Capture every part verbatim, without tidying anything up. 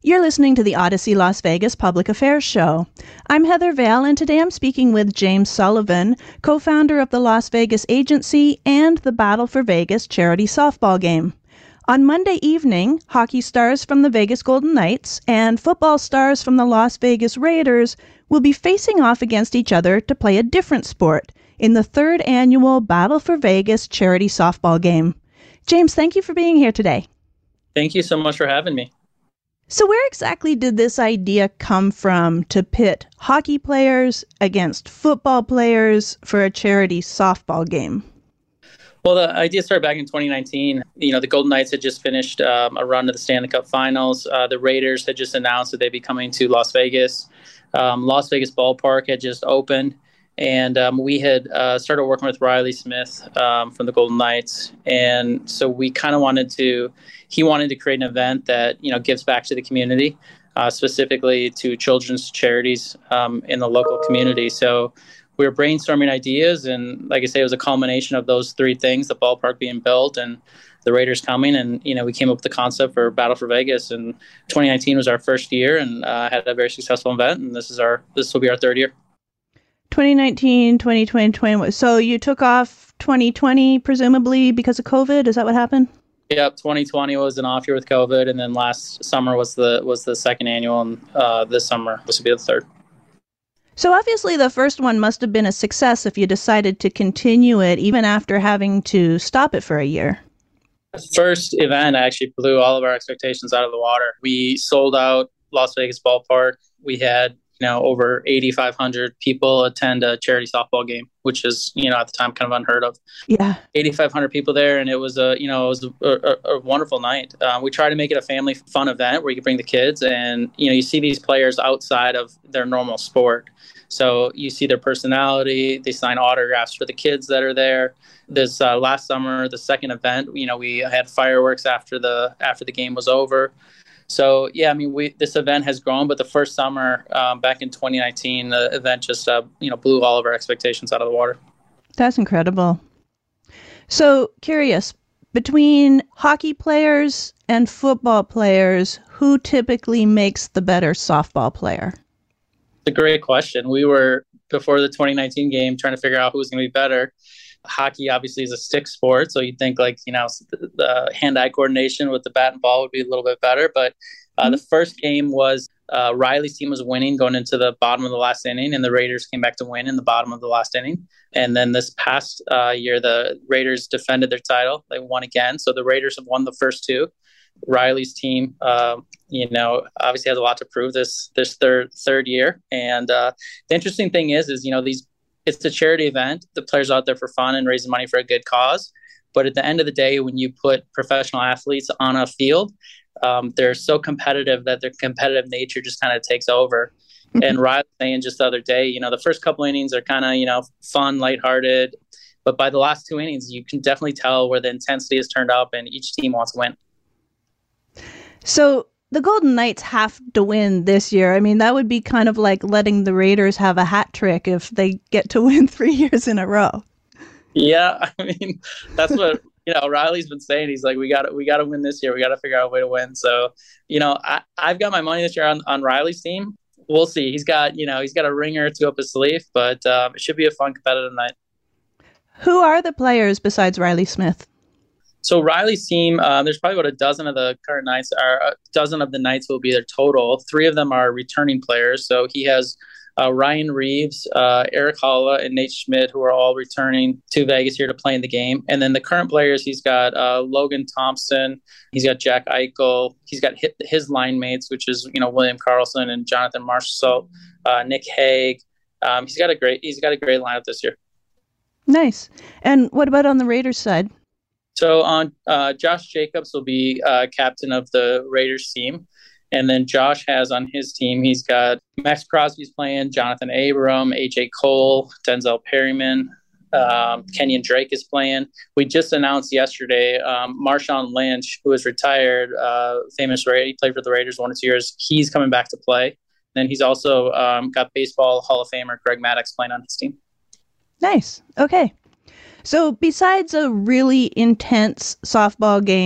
You're listening to the Odyssey Las Vegas Public Affairs Show. I'm Heather Vale, and today I'm speaking with James Sullivan, co-founder of the Las Vegas Agency and the Battle for Vegas charity softball game. On Monday evening, hockey stars from the Vegas Golden Knights and football stars from the Las Vegas Raiders will be facing off against each other to play a different sport in the third annual Battle for Vegas charity softball game. James, thank you for being here today. Thank you so much for having me. So where exactly did this idea come from to pit hockey players against football players for a charity softball game? Well, the idea started back in twenty nineteen. You know, the Golden Knights had just finished um, a run to the Stanley Cup Finals. Uh, the Raiders had just announced that they'd be coming to Las Vegas. Um, Las Vegas Ballpark had just opened. And um, we had uh, started working with Riley Smith um, from the Golden Knights. And so we kind of wanted to, he wanted to create an event that, you know, gives back to the community, uh, specifically to children's charities um, in the local community. So we were brainstorming ideas. And like I say, it was a culmination of those three things, the ballpark being built and the Raiders coming. And, you know, we came up with the concept for Battle for Vegas. And twenty nineteen was our first year and uh, had a very successful event. And this is our, this will be our third year. twenty nineteen, twenty twenty, twenty-one. So you took off twenty twenty, presumably because of COVID? Is that what happened? Yep, twenty twenty was an off year with COVID, and then last summer was the was the second annual, and uh, this summer this will be the third. So obviously the first one must have been a success if you decided to continue it, even after having to stop it for a year. The first event actually blew all of our expectations out of the water. We sold out Las Vegas Ballpark. We had you know, over eighty-five hundred people attend a charity softball game, which is, you know, at the time kind of unheard of. Yeah. eighty-five hundred people there. And it was a, you know, it was a, a, a wonderful night. Um, we tried to make it a family fun event where you could bring the kids and, you know, you see these players outside of their normal sport. So you see their personality, they sign autographs for the kids that are there. This uh, last summer, the second event, you know, we had fireworks after the, after the game was over. So, yeah, I mean, we this event has grown, but the first summer um, back in twenty nineteen, the event just, uh, you know, blew all of our expectations out of the water. That's incredible. So, curious, between hockey players and football players, who typically makes the better softball player? It's a great question. We were, before the twenty nineteen game, trying to figure out who was going to be better. Hockey obviously is a stick sport, so you'd think like, you know, the, the hand-eye coordination with the bat and ball would be a little bit better. But uh, mm-hmm. the first game was uh, Riley's team was winning going into the bottom of the last inning, and the Raiders came back to win in the bottom of the last inning. And then this past uh, year, the Raiders defended their title. They won again. So the Raiders have won the first two. Riley's team, uh, you know, obviously has a lot to prove this this third third year. And uh, the interesting thing is, is, you know, these it's a charity event. The players are out there for fun and raising money for a good cause. But at the end of the day, when you put professional athletes on a field, um, they're so competitive that their competitive nature just kind of takes over. Mm-hmm. And Riley was saying just the other day, you know, the first couple innings are kind of, you know, fun, lighthearted. But by the last two innings, you can definitely tell where the intensity has turned up and each team wants to win. So the Golden Knights have to win this year. I mean, that would be kind of like letting the Raiders have a hat trick if they get to win three years in a row. Yeah, I mean, that's what, you know, Riley's been saying. He's like, we got to we got to win this year. We got to figure out a way to win. So, you know, I, I've got my money this year on, on Riley's team. We'll see. He's got, you know, he's got a ringer to up his sleeve, but um, it should be a fun, competitive night. Who are the players besides Riley Smith? So Riley's team, uh, there's probably about a dozen of the current Knights, or a dozen of the Knights will be their total. Three of them are returning players. So he has uh, Ryan Reeves, uh, Eric Holla, and Nate Schmidt, who are all returning to Vegas here to play in the game. And then the current players, he's got uh, Logan Thompson, he's got Jack Eichel, he's got his, his line mates, which is, you know, William Karlsson and Jonathan Marchessault, uh, Nick Hague. Um, he's got a great, he's got a great lineup this year. Nice. And what about on the Raiders side? So on uh, Josh Jacobs will be uh, captain of the Raiders team. And then Josh has on his team, he's got Max Crosby's playing, Jonathan Abram, A J Cole, Denzel Perryman, um, Kenyon Drake is playing. We just announced yesterday um, Marshawn Lynch, who is retired, uh, famous Ra- he played for the Raiders one or two years. He's coming back to play. Then he's also um, got baseball Hall of Famer Greg Maddux playing on his team. Nice. Okay. So besides a really intense softball game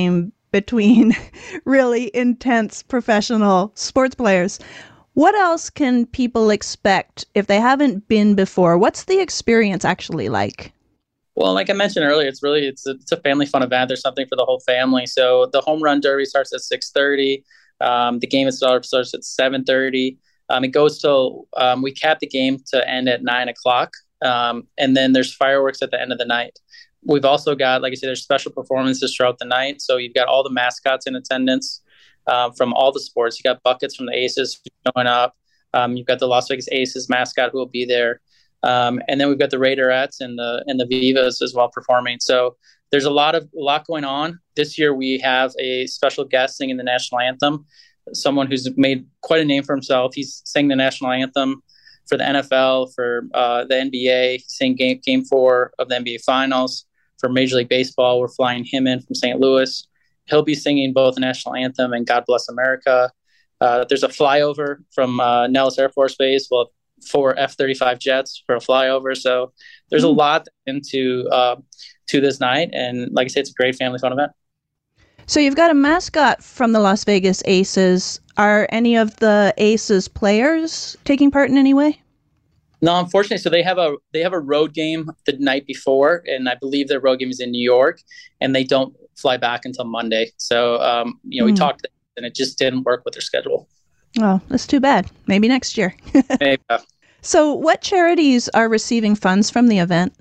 between really intense professional sports players. What else can people expect if they haven't been before? What's the experience actually like? Well, like I mentioned earlier, it's really it's a, it's a family fun event. There's something for the whole family. So the home run derby starts at six thirty. Um, the game itself starts at seven thirty. Um, it goes till um, we cap the game to end at nine o'clock, um, and then there's fireworks at the end of the night. We've also got, like I said, there's special performances throughout the night. So you've got all the mascots in attendance uh, from all the sports. You got buckets from the Aces showing up. Um, you've got the Las Vegas Aces mascot who will be there. Um, and then we've got the Raiderettes and the and the Vivas as well performing. So there's a lot of a lot going on. This year we have a special guest singing the national anthem, someone who's made quite a name for himself. He's sang the national anthem for the N F L, for uh, the N B A, sang game, game four of the N B A Finals. For Major League Baseball, we're flying him in from Saint Louis. He'll be singing both the national anthem and God Bless America. Uh, there's a flyover from uh, Nellis Air Force Base. Well, four F thirty-five jets for a flyover. So there's mm-hmm. a lot into uh, to this night. And like I said, it's a great family fun event. So you've got a mascot from the Las Vegas Aces. Are any of the Aces players taking part in any way? No, unfortunately. So they have a they have a road game the night before, and I believe their road game is in New York, and they don't fly back until Monday. So um, you know, mm. we talked, and it just didn't work with their schedule. Oh, that's too bad. Maybe next year. Maybe. So what charities are receiving funds from the event?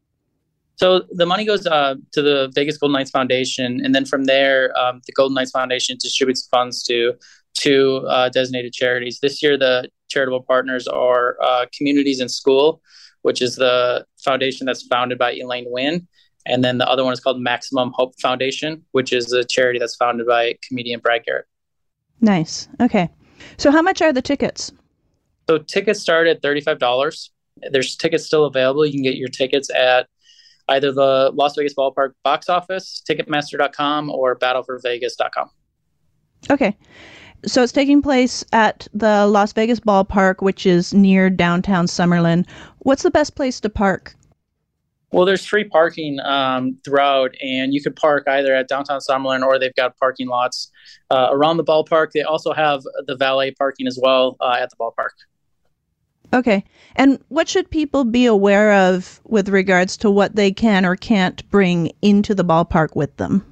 So the money goes uh, to the Vegas Golden Knights Foundation, and then from there, um, the Golden Knights Foundation distributes funds to two uh, designated charities. This year, the charitable partners are uh, Communities in School, which is the foundation that's founded by Elaine Wynn, and then the other one is called Maximum Hope Foundation, which is a charity that's founded by comedian Brad Garrett. Nice. Okay. So how much are the tickets? So tickets start at thirty-five dollars. There's tickets still available. You can get your tickets at either the Las Vegas Ballpark box office, Ticketmaster dot com, or battle for vegas dot com. Okay. So it's taking place at the Las Vegas Ballpark, which is near downtown Summerlin. What's the best place to park? Well, there's free parking um, throughout, and you could park either at downtown Summerlin or they've got parking lots uh, around the ballpark. They also have the valet parking as well uh, at the ballpark. Okay. And what should people be aware of with regards to what they can or can't bring into the ballpark with them?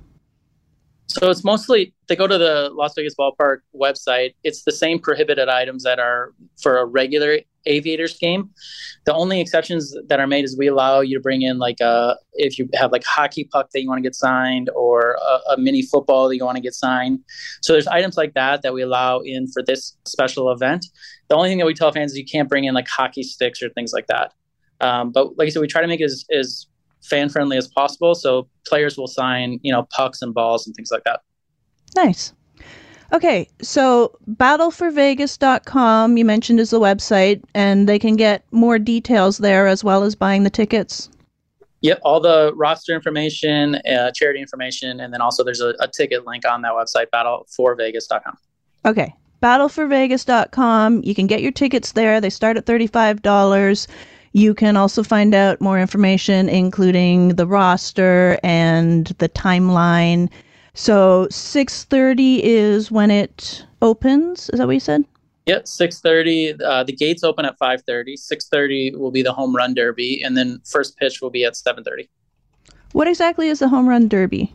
So it's mostly, they go to the Las Vegas Ballpark website. It's the same prohibited items that are for a regular Aviators game. The only exceptions that are made is we allow you to bring in like a, if you have like hockey puck that you want to get signed, or a, a mini football that you want to get signed. So there's items like that that we allow in for this special event. The only thing that we tell fans is you can't bring in like hockey sticks or things like that. Um, but like I said, we try to make it as, as fan friendly as possible. So players will sign, you know, pucks and balls and things like that. Nice. Okay, so battle for vegas dot com, you mentioned, is the website, and they can get more details there as well as buying the tickets. Yep, all the roster information, uh, charity information, and then also there's a, a ticket link on that website, battle for vegas dot com. Okay, battle for vegas dot com. You can get your tickets there. They start at thirty-five dollars. You can also find out more information, including the roster and the timeline. So six thirty is when it opens. Is that what you said? Yeah, six thirty. Uh, the gates open at five thirty. six thirty will be the home run derby, and then first pitch will be at seven thirty. What exactly is the home run derby?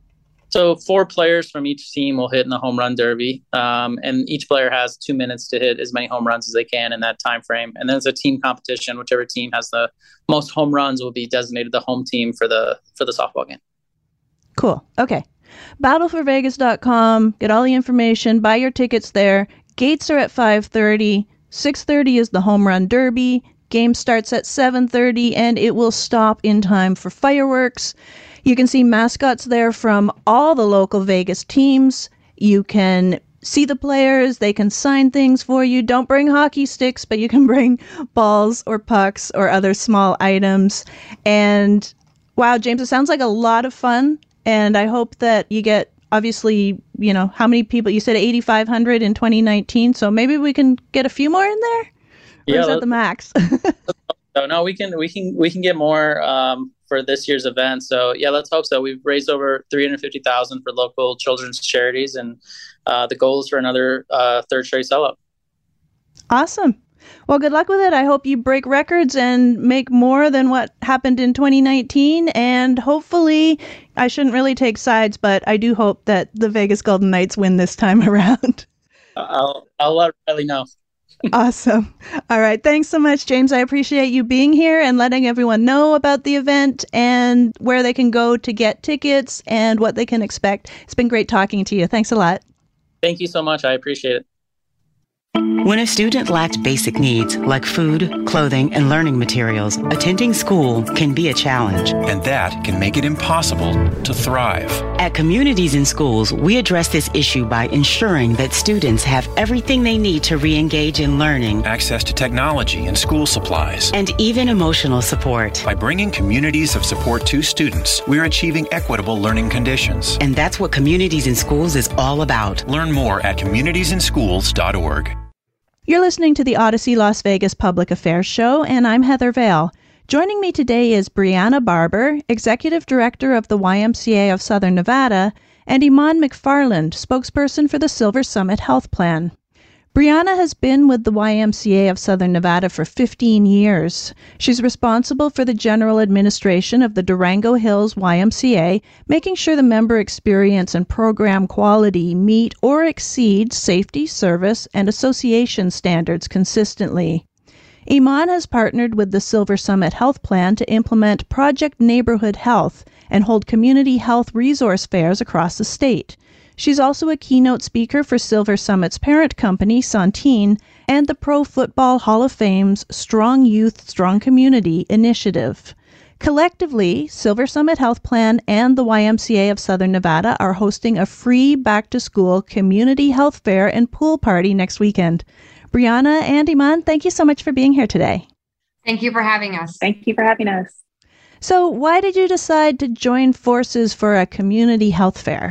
So four players from each team will hit in the home run derby, um, and each player has two minutes to hit as many home runs as they can in that time frame. And then it's a team competition. Whichever team has the most home runs will be designated the home team for the for the softball game. Cool. Okay. battle for vegas dot com. Get all the information. Buy your tickets there. Gates are at five thirty. six thirty is the home run derby. Game starts at seven thirty, and it will stop in time for fireworks. You can see mascots there from all the local Vegas teams. You can see the players. They can sign things for you. Don't bring hockey sticks, but you can bring balls or pucks or other small items. And wow, James, it sounds like a lot of fun. And I hope that you get, obviously, you know, how many people? You said eighty-five hundred in twenty nineteen. So maybe we can get a few more in there? Or yeah, is that the max? So no, we can we can we can get more um, for this year's event. So yeah, let's hope so. We've raised over three hundred fifty thousand for local children's charities, and uh, the goal is for another uh, third straight sellout. Awesome. Well, good luck with it. I hope you break records and make more than what happened in twenty nineteen. And hopefully, I shouldn't really take sides, but I do hope that the Vegas Golden Knights win this time around. I'll I'll let Riley know. Awesome. All right. Thanks so much, James. I appreciate you being here and letting everyone know about the event and where they can go to get tickets and what they can expect. It's been great talking to you. Thanks a lot. Thank you so much. I appreciate it. When a student lacks basic needs like food, clothing, and learning materials, attending school can be a challenge. And that can make it impossible to thrive. At Communities in Schools, we address this issue by ensuring that students have everything they need to re-engage in learning, access to technology and school supplies, and even emotional support. By bringing communities of support to students, we're achieving equitable learning conditions. And that's what Communities in Schools is all about. Learn more at communities in schools dot org. You're listening to the Odyssey Las Vegas Public Affairs Show, and I'm Heather Vale. Joining me today is Brianna Barber, Executive Director of the Y M C A of Southern Nevada, and Iman McFarland, spokesperson for the Silver Summit Health Plan. Brianna has been with the Y M C A of Southern Nevada for fifteen years. She's responsible for the general administration of the Durango Hills Y M C A, making sure the member experience and program quality meet or exceed safety, service, and association standards consistently. Iman has partnered with the Silver Summit Health Plan to implement Project Neighborhood Health and hold community health resource fairs across the state. She's also a keynote speaker for Silver Summit's parent company, Centene, and the Pro Football Hall of Fame's Strong Youth, Strong Community initiative. Collectively, Silver Summit Health Plan and the Y M C A of Southern Nevada are hosting a free back-to-school community health fair and pool party next weekend. Brianna and Iman, thank you so much for being here today. Thank you for having us. Thank you for having us. So why did you decide to join forces for a community health fair?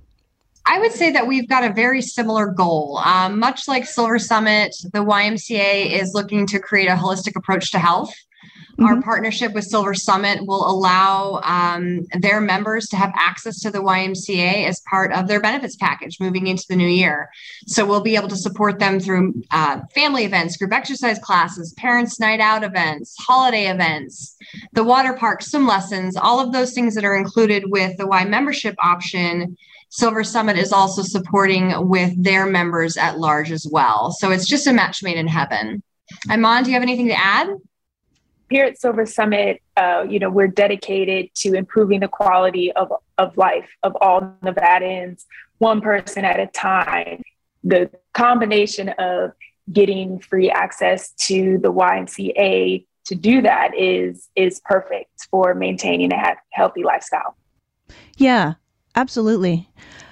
I would say that we've got a very similar goal. Um, much like Silver Summit, the Y M C A is looking to create a holistic approach to health. Mm-hmm. Our partnership with Silver Summit will allow um, their members to have access to the Y M C A as part of their benefits package moving into the new year. So we'll be able to support them through uh, family events, group exercise classes, parents' night out events, holiday events, the water park, swim lessons, all of those things that are included with the Y membership option. Silver Summit is also supporting with their members at large as well. So it's just a match made in heaven. Iman, do you have anything to add? Here at Silver Summit, uh, you know, we're dedicated to improving the quality of, of life of all Nevadans, one person at a time. The combination of getting free access to the Y M C A to do that is, is perfect for maintaining a ha- healthy lifestyle. Yeah. Absolutely.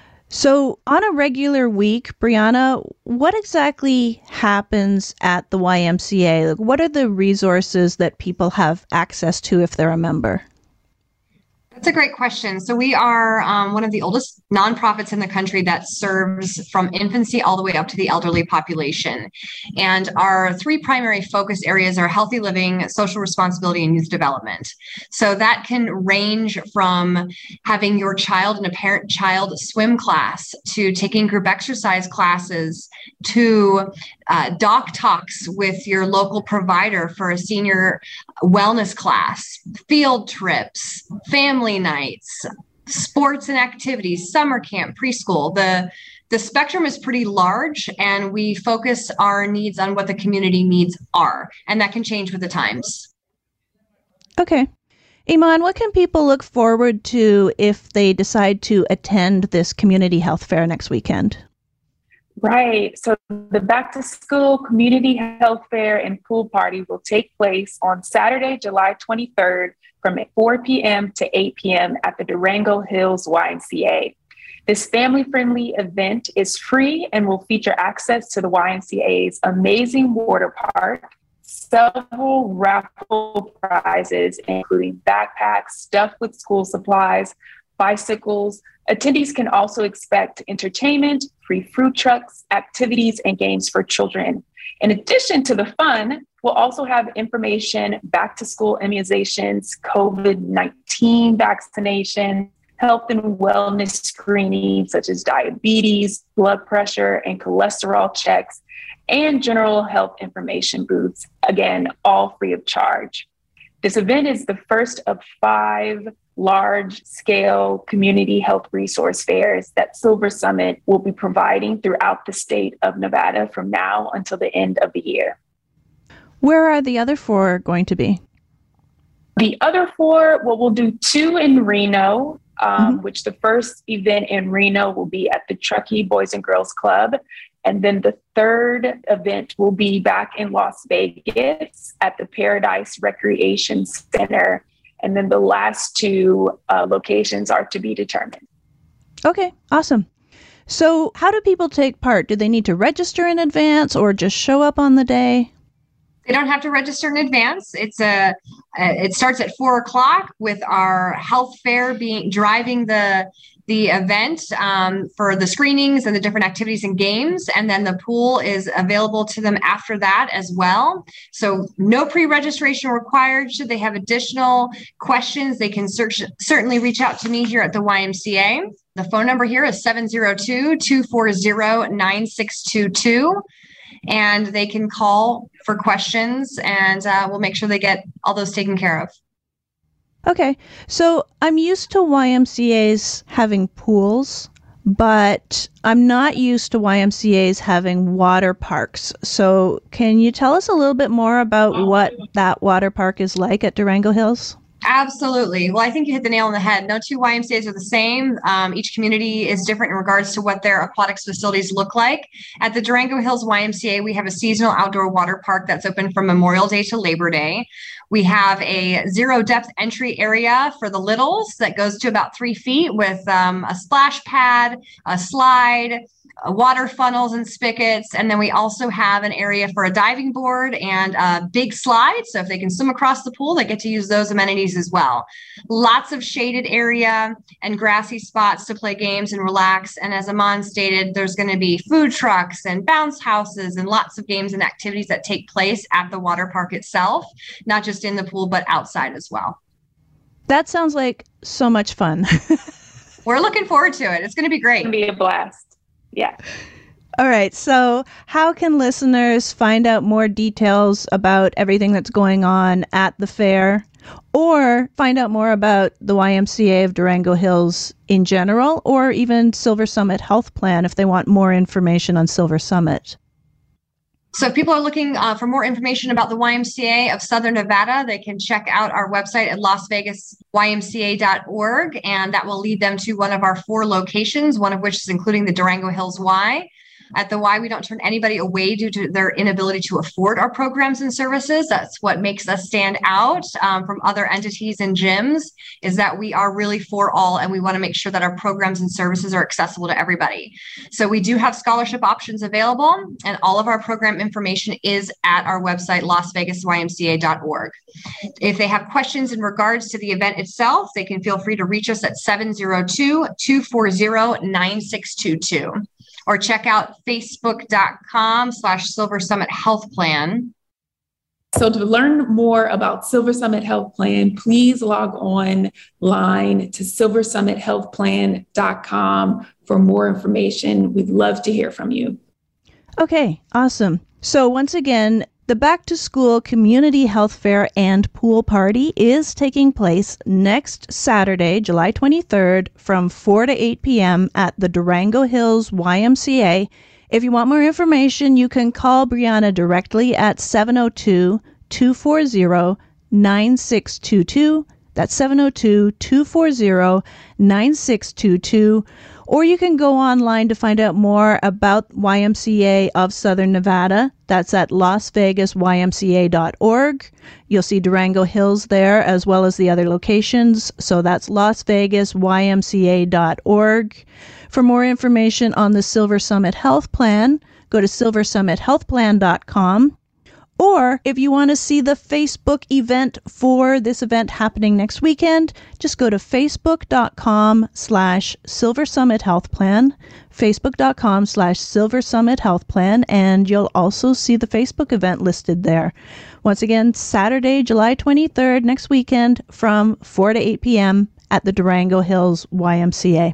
So on a regular week, Brianna, what exactly happens at the Y M C A? Like, what are the resources that people have access to if they're a member? That's a great question. So we are um, one of the oldest nonprofits in the country that serves from infancy all the way up to the elderly population. And our three primary focus areas are healthy living, social responsibility, and youth development. So that can range from having your child in a parent-child swim class to taking group exercise classes to uh, doc talks with your local provider for a senior wellness class, field trips, family nights, sports and activities, summer camp, preschool. The, the spectrum is pretty large, and we focus our needs on what the community needs are, and that can change with the times. Okay. Iman, what can people look forward to if they decide to attend this community health fair next weekend? Right. So the Back to School Community Health Fair and Pool Party will take place on Saturday, July twenty-third from four p.m. to eight p.m. at the Durango Hills Y M C A. This family-friendly event is free and will feature access to the Y M C A's amazing water park, several raffle prizes, including backpacks stuffed with school supplies, bicycles. Attendees can also expect entertainment, free food trucks, activities, and games for children. In addition to the fun, We'll also have information, back to school immunizations, COVID nineteen vaccination, health and wellness screenings such as diabetes, blood pressure, and cholesterol checks, and general health information booths, again, all free of charge. This event is the first of five large-scale community health resource fairs that Silver Summit will be providing throughout the state of Nevada from now until the end of the year. Where are the other four going to be? The other four, well, we'll do two in Reno, um, mm-hmm. which the first event in Reno will be at the Truckee Boys and Girls Club. And then the third event will be back in Las Vegas at the Paradise Recreation Center. And then the last two uh, locations are to be determined. Okay, awesome. So how do people take part? Do they need to register in advance or just show up on the day? They don't have to register in advance. It's a, uh, it starts at four o'clock with our health fair being driving the the event um, for the screenings and the different activities and games. And then the pool is available to them after that as well. So no pre-registration required. Should they have additional questions, they can search, certainly reach out to me here at the Y M C A. The phone number here is seven zero two, two four zero, nine six two two. And they can call for questions and uh, we'll make sure they get all those taken care of. Okay, so I'm used to Y M C As having pools, but I'm not used to Y M C As having water parks. So can you tell us a little bit more about what that water park is like at Durango Hills? Absolutely. Well, I think you hit the nail on the head. No two Y M C As are the same. Um, each community is different in regards to what their aquatics facilities look like. At the Durango Hills Y M C A, we have a seasonal outdoor water park that's open from Memorial Day to Labor Day. We have a zero depth entry area for the littles that goes to about three feet with um, a splash pad, a slide, uh, water funnels and spigots. And then we also have an area for a diving board and a big slide. So if they can swim across the pool, they get to use those amenities as well. Lots of shaded area and grassy spots to play games and relax. And as Aman stated, there's going to be food trucks and bounce houses and lots of games and activities that take place at the water park itself, not just in the pool, but outside as well. That sounds like so much fun. We're looking forward to it. It's going to be great. It's going to be a blast. Yeah. All right. So how can listeners find out more details about everything that's going on at the fair or find out more about the Y M C A of Durango Hills in general, or even Silver Summit Health Plan if they want more information on Silver Summit? So if people are looking uh, for more information about the Y M C A of Southern Nevada, they can check out our website at las vegas y m c a dot org, and that will lead them to one of our four locations, one of which is including the Durango Hills Y. At the Y, we don't turn anybody away due to their inability to afford our programs and services. That's what makes us stand out um, from other entities and gyms, is that we are really for all, and we want to make sure that our programs and services are accessible to everybody. So we do have scholarship options available, and all of our program information is at our website, las vegas y m c a dot org. If they have questions in regards to the event itself, they can feel free to reach us at seven zero two, two four zero, nine six two two. Or check out facebook.com slash Silver Summit Health Plan. So to learn more about Silver Summit Health Plan, please log online to silver summit health plan dot com for more information. We'd love to hear from you. Okay, awesome. So once again, the Back to School Community Health Fair and Pool Party is taking place next Saturday, July twenty-third from four to eight p.m. at the Durango Hills Y M C A. If you want more information, you can call Brianna directly at seven oh two, two four zero, nine six two two. That's seven oh two, two four zero, nine six two two. Or you can go online to find out more about Y M C A of Southern Nevada. That's at las vegas y m c a dot org. You'll see Durango Hills there as well as the other locations. So that's las vegas y m c a dot org. For more information on the Silver Summit Health Plan, go to silver summit health plan dot com. Or if you want to see the Facebook event for this event happening next weekend, just go to facebook.com slash Silver Summit Health Plan, facebook.com slash Silver Summit Health Plan, and you'll also see the Facebook event listed there. Once again, Saturday, July twenty-third, next weekend from four to eight p.m. at the Durango Hills Y M C A.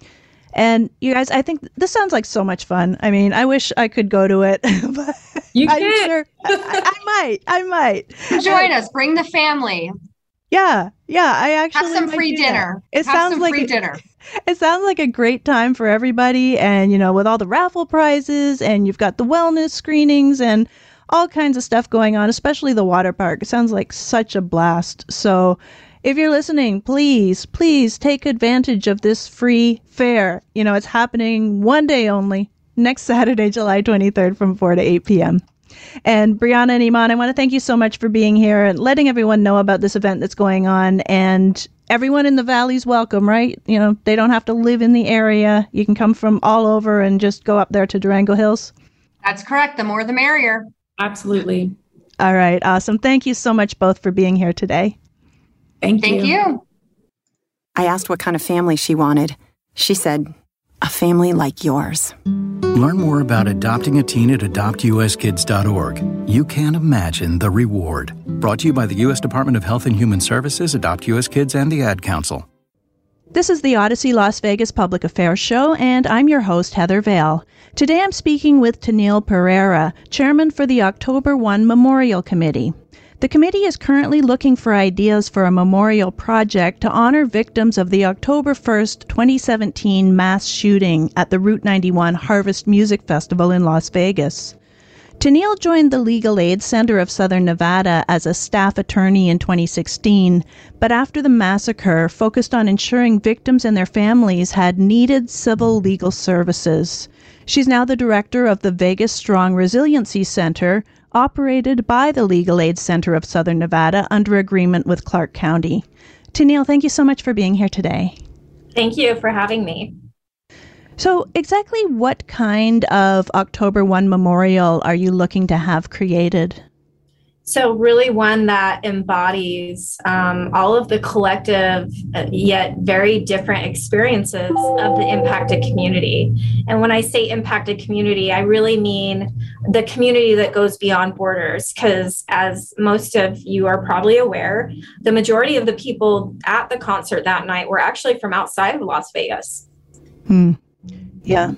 And you guys, I think this sounds like so much fun. I mean, I wish I could go to it. But you I'm can. Sure, I, I might. I might. Join us. Bring the family. Yeah. Yeah. I actually have some free dinner. It have sounds some like free it, dinner. It sounds like a great time for everybody. And, you know, with all the raffle prizes and you've got the wellness screenings and all kinds of stuff going on, especially the water park. It sounds like such a blast. So if you're listening, please, please take advantage of this free fair. You know, it's happening one day only, next Saturday, July twenty-third from four to eight p.m. And Brianna and Iman, I want to thank you so much for being here and letting everyone know about this event that's going on. And everyone in the valley's welcome, right? You know, they don't have to live in the area. You can come from all over and just go up there to Durango Hills. That's correct. The more the merrier. Absolutely. All right. Awesome. Thank you so much both for being here today. Thank, Thank you. you. I asked what kind of family she wanted. She said, a family like yours. Learn more about adopting a teen at adopt u s kids dot org. You can't imagine the reward. Brought to you by the U S Department of Health and Human Services, Adopt U S Kids, and the Ad Council. This is the Odyssey Las Vegas Public Affairs Show, and I'm your host, Heather Vale. Today I'm speaking with Tennille Pereira, Chairman for the October first Memorial Committee. The committee is currently looking for ideas for a memorial project to honor victims of the October first, twenty seventeen mass shooting at the Route ninety-one Harvest Music Festival in Las Vegas. Tennille joined the Legal Aid Center of Southern Nevada as a staff attorney in twenty sixteen, but after the massacre, focused on ensuring victims and their families had needed civil legal services. She's now the director of the Vegas Strong Resiliency Center, operated by the Legal Aid Center of Southern Nevada under agreement with Clark County. Tennille, thank you so much for being here today. Thank you for having me. So exactly what kind of October first memorial are you looking to have created? So really one that embodies um, all of the collective uh, yet very different experiences of the impacted community. And when I say impacted community, I really mean the community that goes beyond borders, because as most of you are probably aware, the majority of the people at the concert that night were actually from outside of Las Vegas. Hmm. Yeah.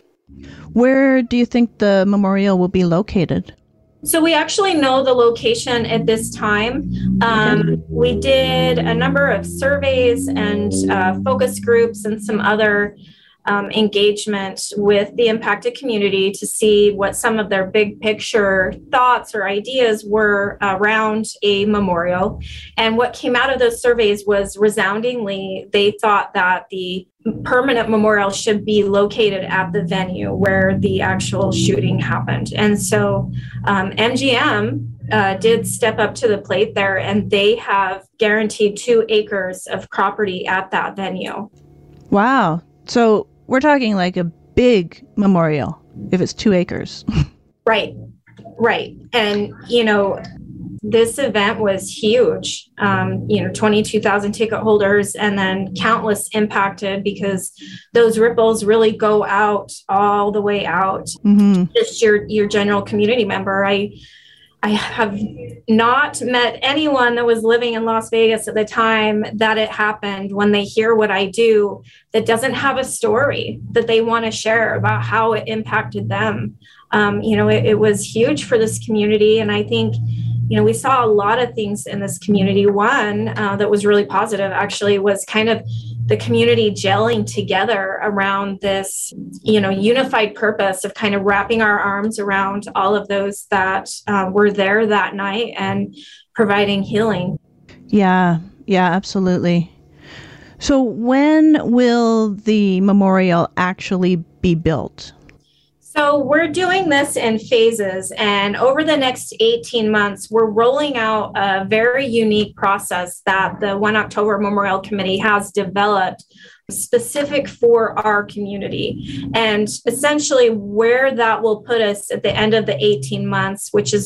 Where do you think the memorial will be located? So we actually know the location at this time. Um, we did a number of surveys and uh, focus groups and some other um, engagement with the impacted community to see what some of their big picture thoughts or ideas were around a memorial. And what came out of those surveys was resoundingly, they thought that the permanent memorial should be located at the venue where the actual shooting happened. And so um, M G M uh, did step up to the plate there, and they have guaranteed two acres of property at that venue. Wow. So we're talking like a big memorial if it's two acres. Right. Right. And, you know, this event was huge, um, you know, twenty-two thousand ticket holders and then countless impacted, because those ripples really go out all the way out. Mm-hmm. Just your, your general community member. I, I have not met anyone that was living in Las Vegas at the time that it happened, when they hear what I do, that doesn't have a story that they want to share about how it impacted them. Um, you know, it, it was huge for this community. And I think, you know, we saw a lot of things in this community. One uh, that was really positive, actually, was kind of the community gelling together around this, you know, unified purpose of kind of wrapping our arms around all of those that uh, were there that night and providing healing. Yeah, yeah, absolutely. So when will the memorial actually be built? So we're doing this in phases, and over the next eighteen months, we're rolling out a very unique process that the One October Memorial Committee has developed specific for our community. And essentially where that will put us at the end of the eighteen months, which is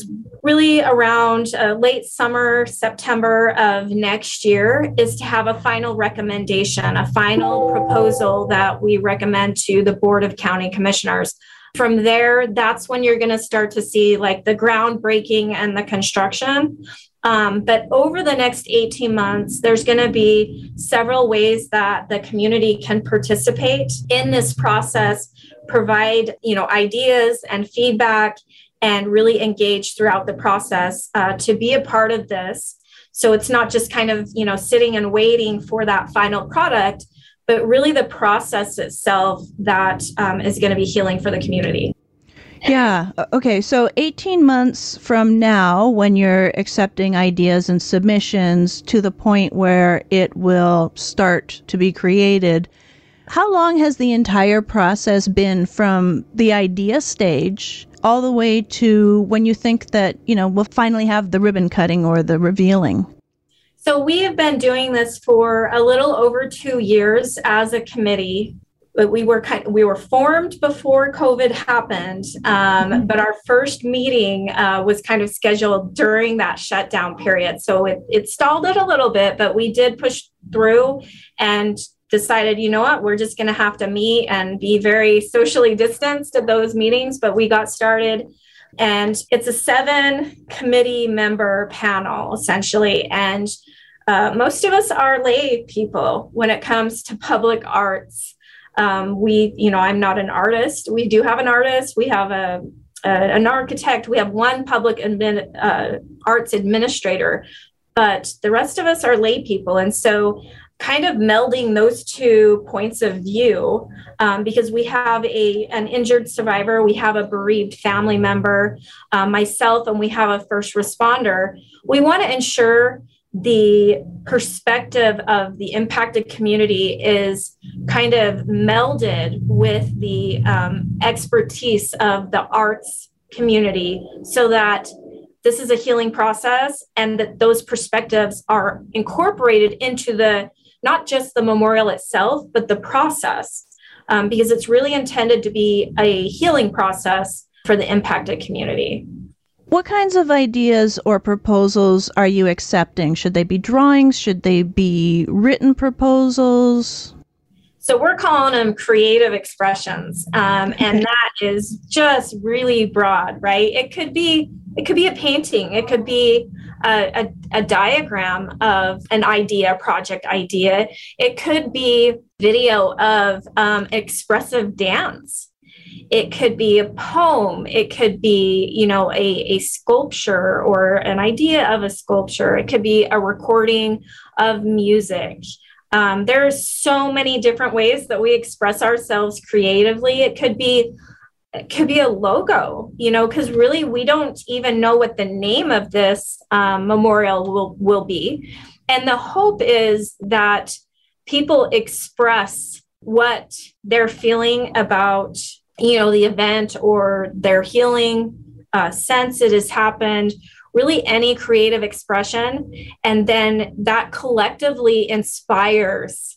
really around uh, late summer, September of next year, is to have a final recommendation, a final proposal that we recommend to the Board of County Commissioners. From there, that's when you're going to start to see like the groundbreaking and the construction. Um, but over the next eighteen months, there's going to be several ways that the community can participate in this process, provide, you know, ideas and feedback, and really engage throughout the process uh, to be a part of this. So it's not just kind of, you know, sitting and waiting for that final product, but really the process itself that um, is going to be healing for the community. Yeah. Okay. So eighteen months from now, when you're accepting ideas and submissions to the point where it will start to be created, how long has the entire process been from the idea stage all the way to when you think that, you know, we'll finally have the ribbon cutting or the revealing? So we have been doing this for a little over two years as a committee. But we were kind of, we were formed before COVID happened, um, but our first meeting uh, was kind of scheduled during that shutdown period. So it, it stalled it a little bit, but we did push through and decided, you know what, we're just going to have to meet and be very socially distanced at those meetings. But we got started, and it's a seven committee member panel essentially, and uh, most of us are lay people when it comes to public arts. Um, we, you know, I'm not an artist. We do have an artist. We have a, a an architect. We have one public admin, uh, arts administrator, but the rest of us are lay people. And so kind of melding those two points of view, um, because we have a an injured survivor, we have a bereaved family member, um, myself, and we have a first responder. We want to ensure the perspective of the impacted community is kind of melded with the um, expertise of the arts community, so that this is a healing process and that those perspectives are incorporated into the, not just the memorial itself, but the process, um, because it's really intended to be a healing process for the impacted community. What kinds of ideas or proposals are you accepting? Should they be drawings? Should they be written proposals? So we're calling them creative expressions. Um, and that is just really broad, right? It could be, it could be a painting. It could be a, a, a diagram of an idea, project idea. It could be video of um, expressive dance. It could be a poem. It could be, you know, a, a sculpture or an idea of a sculpture. It could be a recording of music. Um, there are so many different ways that we express ourselves creatively. It could be, it could be a logo, you know, because really we don't even know what the name of this um, memorial will, will be. And the hope is that people express what they're feeling about, you know, the event or their healing uh, since it has happened, really any creative expression. And then that collectively inspires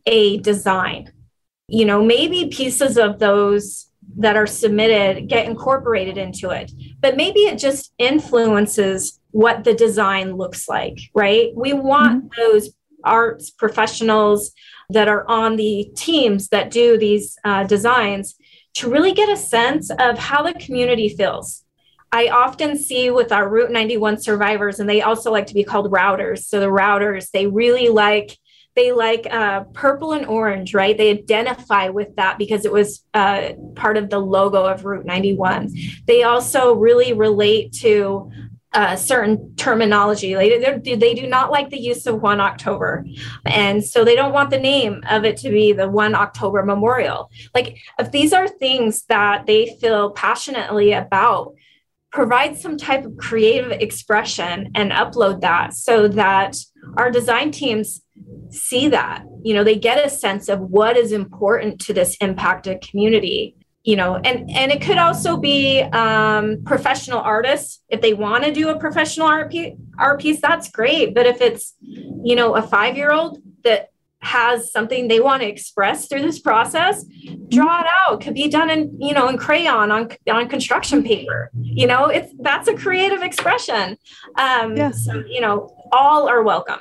a design. You know, maybe pieces of those that are submitted get incorporated into it, but maybe it just influences what the design looks like, right? We want mm-hmm. those arts professionals that are on the teams that do these uh, designs to really get a sense of how the community feels. I often see with our Route ninety-one survivors, and they also like to be called routers. So the routers, they really like, they like uh, purple and orange, right? They identify with that because it was uh, part of the logo of Route ninety-one. They also really relate to uh, certain terminology. They, they do not like the use of one October. And so they don't want the name of it to be the one October Memorial. Like, if these are things that they feel passionately about, provide some type of creative expression and upload that so that our design teams see that, you know, they get a sense of what is important to this impacted community, you know, and, and it could also be um, professional artists. If they want to do a professional art piece, art piece, that's great. But if it's, you know, a five-year-old that has something they want to express through this process, draw it out. It could be done in, you know, in crayon on, on construction paper. You know, it's, that's a creative expression. Um, yeah. So, you know, all are welcome.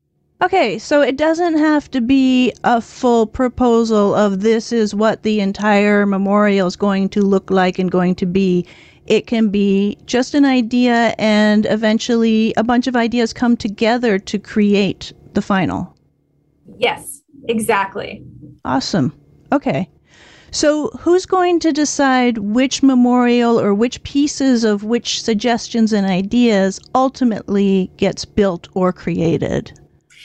Okay, so it doesn't have to be a full proposal of this is what the entire memorial is going to look like and going to be. It can be just an idea, and eventually a bunch of ideas come together to create the final. Yes, exactly. Awesome. Okay. So who's going to decide which memorial or which pieces of which suggestions and ideas ultimately gets built or created?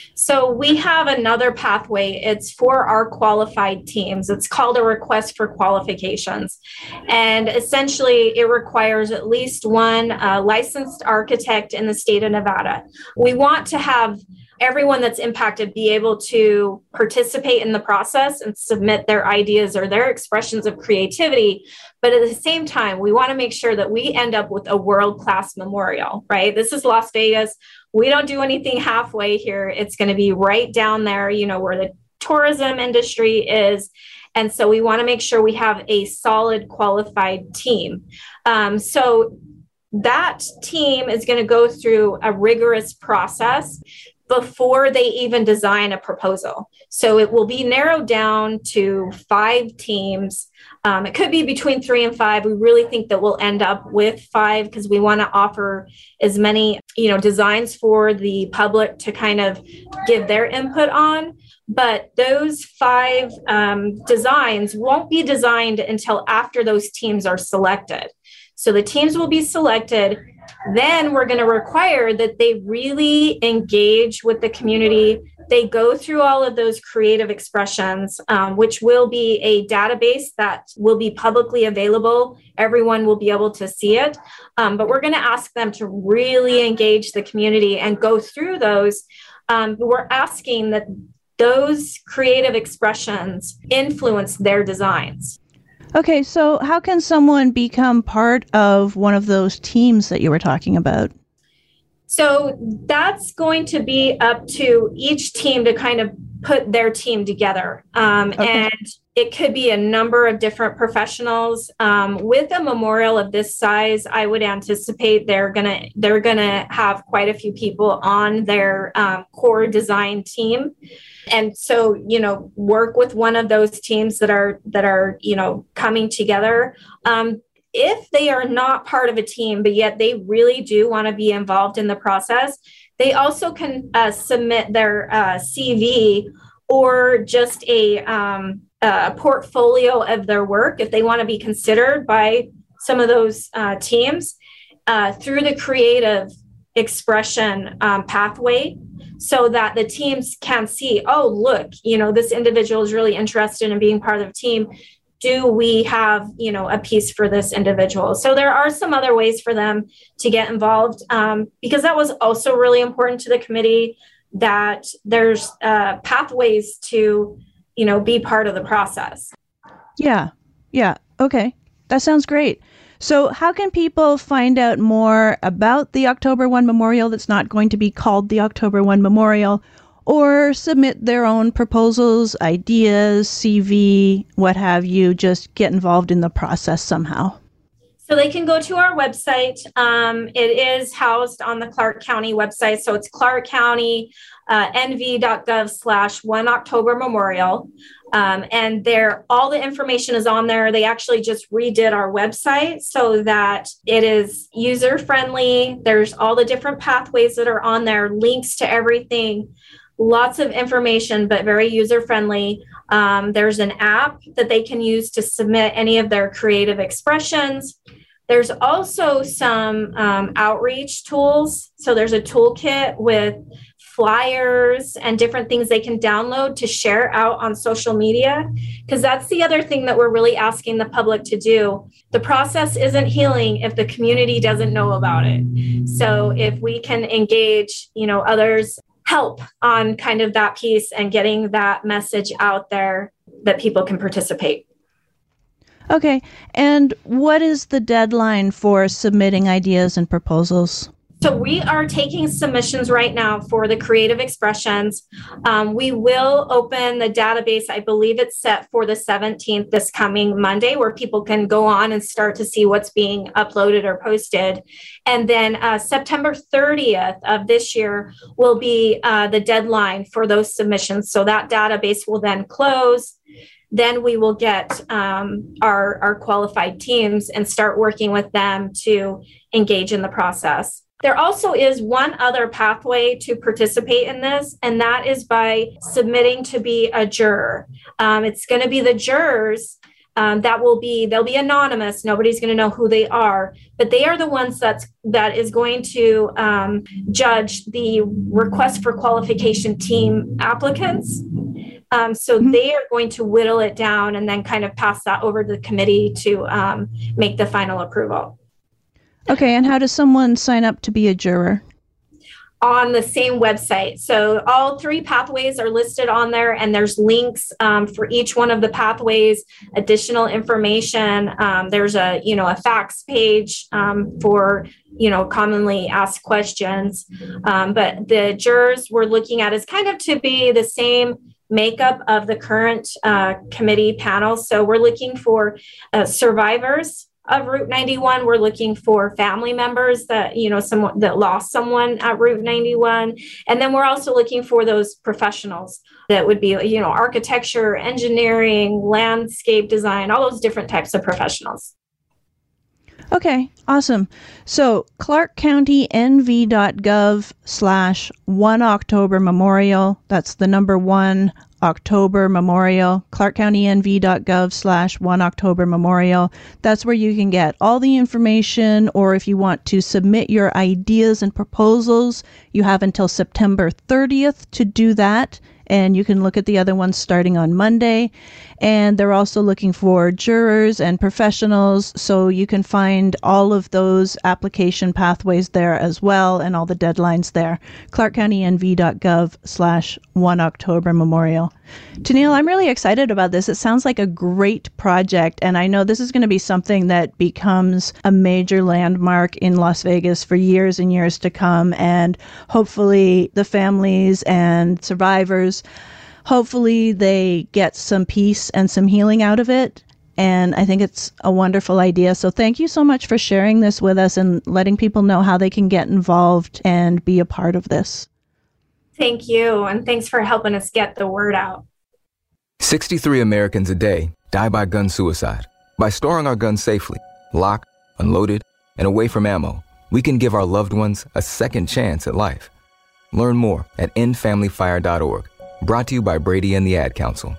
So we have another pathway. It's for our qualified teams. It's called a request for qualifications. And essentially, it requires at least one uh, licensed architect in the state of Nevada. We want to have everyone that's impacted be able to participate in the process and submit their ideas or their expressions of creativity. But at the same time, we want to make sure that we end up with a world-class memorial, right? This is Las Vegas. We don't do anything halfway here. It's going to be right down there, you know, where the tourism industry is. And so we want to make sure we have a solid, qualified team. Um, so that team is going to go through a rigorous process before they even design a proposal. So it will be narrowed down to five teams. Um, it could be between three and five. We really think that we'll end up with five because we want to offer as many, you know, designs for the public to kind of give their input on. But those five um, designs won't be designed until after those teams are selected. So the teams will be selected. Then we're going to require that they really engage with the community. They go through all of those creative expressions, um, which will be a database that will be publicly available. Everyone will be able to see it. Um, but we're going to ask them to really engage the community and go through those. Um, we're asking that those creative expressions influence their designs. Okay, so how can someone become part of one of those teams that you were talking about? So that's going to be up to each team to kind of put their team together. Um, okay. And it could be a number of different professionals. Um, with a memorial of this size, I would anticipate they're gonna they're gonna have quite a few people on their um, core design team. And so, you know, work with one of those teams that are that are, you know, coming together. Um, if they are not part of a team, but yet they really do want to be involved in the process, they also can uh, submit their uh, C V or just a, um, a portfolio of their work if they want to be considered by some of those uh, teams uh, through the creative expression um, pathway, so that the teams can see, oh, look, you know, this individual is really interested in being part of the team. Do we have, you know, a piece for this individual? So there are some other ways for them to get involved, um, because that was also really important to the committee, that there's uh, pathways to, you know, be part of the process. Yeah. Yeah. Okay. That sounds great. So how can people find out more about the October first Memorial that's not going to be called the October first Memorial, or submit their own proposals, ideas, C V, what have you, just get involved in the process somehow? So they can go to our website. Um, it is housed on the Clark County website. So it's Clark County, uh, N V dot gov slash one October Memorial. Um, and there, all the information is on there. They actually just redid our website so that it is user friendly. There's all the different pathways that are on there, links to everything, lots of information, but very user friendly. Um, there's an app that they can use to submit any of their creative expressions. There's also some um, outreach tools. So there's a toolkit with flyers and different things they can download to share out on social media, because that's the other thing that we're really asking the public to do. The process isn't healing if the community doesn't know about it. So if we can engage, you know, others, help on kind of that piece and getting that message out there that people can participate. Okay. And what is the deadline for submitting ideas and proposals? So we are taking submissions right now for the creative expressions. Um, we will open the database. I believe it's set for the seventeenth, this coming Monday, where people can go on and start to see what's being uploaded or posted. And then uh, September thirtieth of this year will be uh, the deadline for those submissions. So that database will then close. Then we will get um, our, our qualified teams and start working with them to engage in the process. There also is one other pathway to participate in this, and that is by submitting to be a juror. Um, it's going to be the jurors um, that will be, they'll be anonymous. Nobody's going to know who they are, but they are the ones that's, that is going to um, judge the request for qualification team applicants. Um, so mm-hmm. they are going to whittle it down and then kind of pass that over to the committee to um, make the final approval. Okay, and how does someone sign up to be a juror? On the same website. So all three pathways are listed on there, and there's links um, for each one of the pathways, additional information. Um, there's a, you know, a fax page um, for, you know, commonly asked questions. Um, but the jurors we're looking at is kind of to be the same makeup of the current uh, committee panel. So we're looking for uh, survivors of Route ninety-one. We're looking for family members that, you know, someone that lost someone at Route ninety-one. And then we're also looking for those professionals that would be, you know, architecture, engineering, landscape design, all those different types of professionals. Okay, awesome. So clark county n v dot gov slash one October Memorial. That's the number one October Memorial, clark county n v dot gov slash one October Memorial. That's where you can get all the information, or if you want to submit your ideas and proposals, you have until September thirtieth to do that. And you can look at the other ones starting on Monday. And they're also looking for jurors and professionals. So you can find all of those application pathways there as well, and all the deadlines there. clark county n v dot gov slash one October Memorial. Tennille, I'm really excited about this. It sounds like a great project. And I know this is going to be something that becomes a major landmark in Las Vegas for years and years to come. And hopefully the families and survivors, hopefully they get some peace and some healing out of it. And I think it's a wonderful idea. So thank you so much for sharing this with us and letting people know how they can get involved and be a part of this. Thank you. And thanks for helping us get the word out. sixty-three Americans a day die by gun suicide. By storing our guns safely, locked, unloaded, and away from ammo, we can give our loved ones a second chance at life. Learn more at end family fire dot org. Brought to you by Brady and the Ad Council.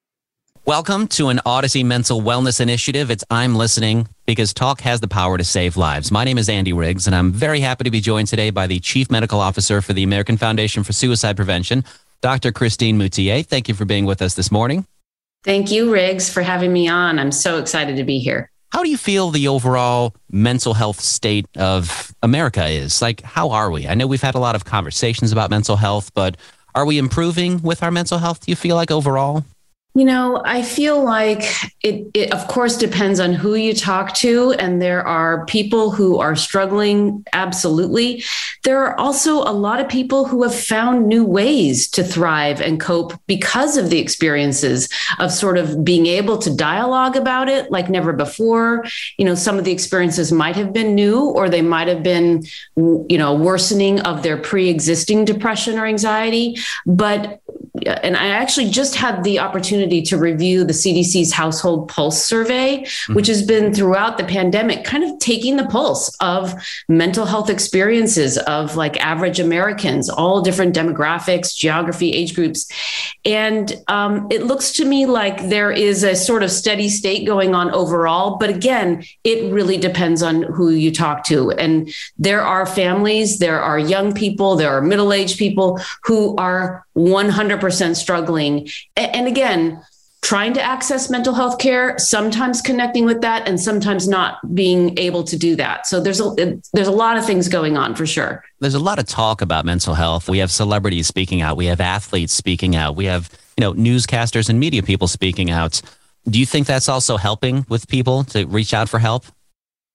Welcome to an Odyssey Mental Wellness Initiative. It's I'm Listening, because talk has the power to save lives. My name is Andy Riggs, and I'm very happy to be joined today by the Chief Medical Officer for the American Foundation for Suicide Prevention, Doctor Christine Moutier. Thank you for being with us this morning. Thank you, Riggs, for having me on. I'm so excited to be here. How do you feel the overall mental health state of America is? Like, how are we? I know we've had a lot of conversations about mental health, but are we improving with our mental health, do you feel like, overall? You know, I feel like it, it, of course, depends on who you talk to. And there are people who are struggling. Absolutely. There are also a lot of people who have found new ways to thrive and cope because of the experiences of sort of being able to dialogue about it like never before. You know, some of the experiences might have been new, or they might have been, you know, worsening of their pre-existing depression or anxiety. But and I actually just had the opportunity to review the C D C's Household Pulse Survey, mm-hmm. which has been throughout the pandemic, kind of taking the pulse of mental health experiences of like average Americans, all different demographics, geography, age groups. And um, it looks to me like there is a sort of steady state going on overall. But again, it really depends on who you talk to. And there are families, there are young people, there are middle-aged people who are one hundred percent struggling. And again, trying to access mental health care, sometimes connecting with that and sometimes not being able to do that. So there's a, there's a lot of things going on for sure. There's a lot of talk about mental health. We have celebrities speaking out. We have athletes speaking out. We have, you know, newscasters and media people speaking out. Do you think that's also helping with people to reach out for help?